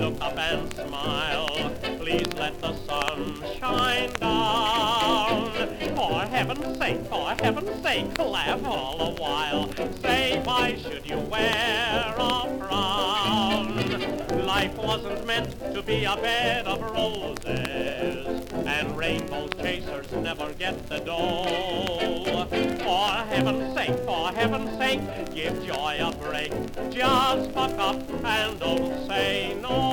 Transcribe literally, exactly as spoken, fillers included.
look up and smile. Please let the sun shine down. For heaven's sake, for heaven's sake, laugh all the while. Say, why should you wear a frown? Life wasn't meant to be a bed of roses, and rainbow chasers never get the dough. For heaven's sake, for heaven's sake, give joy a break. Just buck up and don't say no.